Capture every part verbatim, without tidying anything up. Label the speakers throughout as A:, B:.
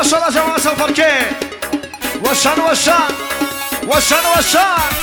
A: يا صلاة جماعة الفركي وشان وشان وشان وشان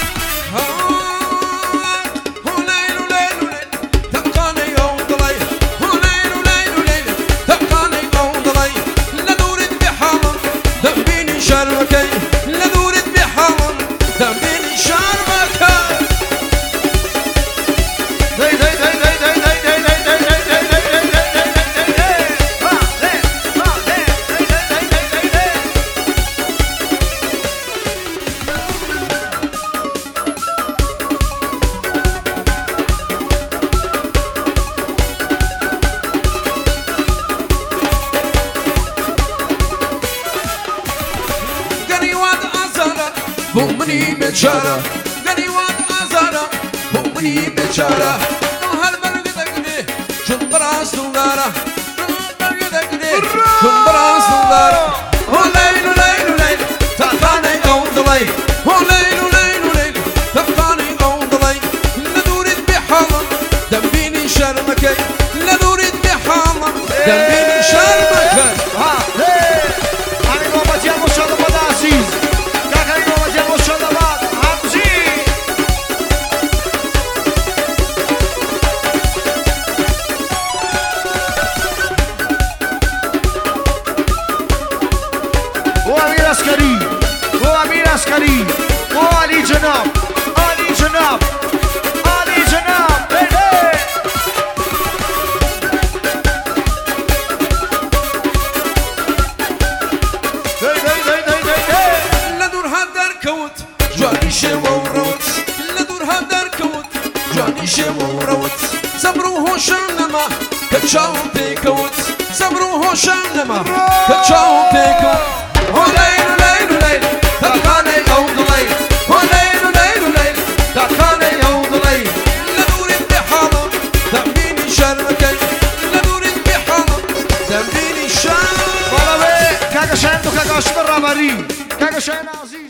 B: بومني بشارة قريوان أزارة بومني بشارة هالبرق دقني شنبراس دولارة هالبرق دقني شنبراس دولارة وليل وليل وليل تقاني أوضلي وليل وليل وليل تقاني أوضلي لدوري بحالة دمبيني شرمكي لدوري بحالة دمبيني شرمكي
A: ها هي أنا نوبة يا مشهد بداسيز عسكري هو أمير عسكري هو علي جناب علي جناب علي جناب هي هي هي هي هي
B: لدور هدر كوت جاني شوا وروت لدور هدر كوت جاني شوا وروت صبروا هوشانما كتشاو بيكوت صبروا هوشانما كتشاو بيكوت وليل وليل وليل تقاني أوضلي وليل وليل وليل تقاني أوضلي لدور بحالة دمبيني شرمكي لدور بحالة دمبيني شرمكي
A: والله كاكا شاهدو كاكا أشبر رابري كاكا شاهد عزيز